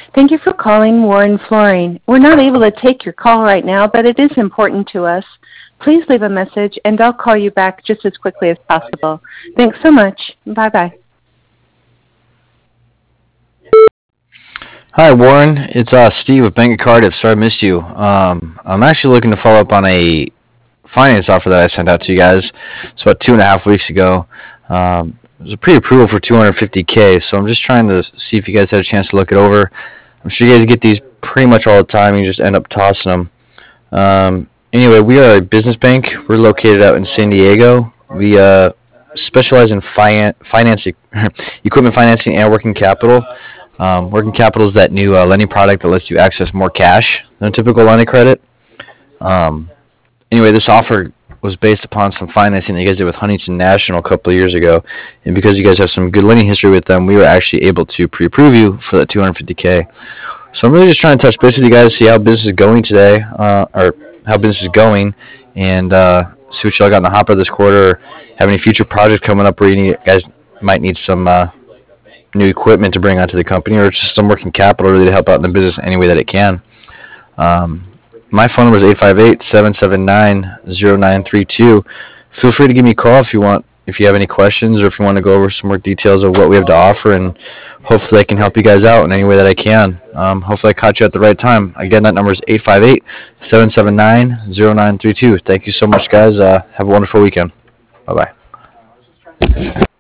Thank you for calling Warren Flooring. We're not able to take your call right now, but it is important to us. Please leave a message, and I'll call you back just as quickly as possible. Thanks so much. Bye-bye. Hi, Warren. It's Steve with Bank of Cardiff. Sorry I missed you. I'm actually looking to follow up on a finance offer that I sent out to you guys. It's about 2.5 weeks ago. It was a pre-approval for 250K, so I'm just trying to see if you guys had a chance to look it over. I'm sure you guys get these pretty much all the time. You just end up tossing them. Anyway, we are a business bank. We're located out in San Diego. We specialize in financing, equipment financing, and working capital. Working capital is that new lending product that lets you access more cash than a typical line of credit. Um, anyway, this offer was based upon some financing that you guys did with Huntington National a couple of years ago, and because you guys have some good lending history with them, we were actually able to pre-approve you for that 250K. So I'm really just trying to touch base with you guys, see how business is going today, or how business is going, and see what y'all got in the hopper this quarter, or have any future projects coming up where you guys might need some new equipment to bring onto the company, or just some working capital really to help out in the business any way that it can. Um, my phone number is 858-779-0932. Feel free to give me a call if you want, if you have any questions, or if you want to go over some more details of what we have to offer, and hopefully I can help you guys out in any way that I can. Hopefully I caught you at the right time. Again, that number is 858-779-0932. Thank you so much, guys. Have a wonderful weekend. Bye-bye.